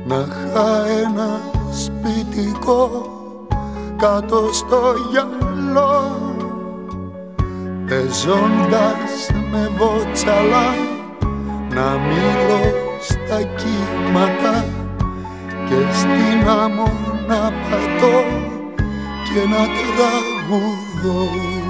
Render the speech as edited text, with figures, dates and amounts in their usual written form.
να είχα ένα σπιτικό κάτω στο γυαλό, παίζοντας με βότσαλα να μιλώ στα κύματα και στην άμμο να πατώ και να τραγουδώ.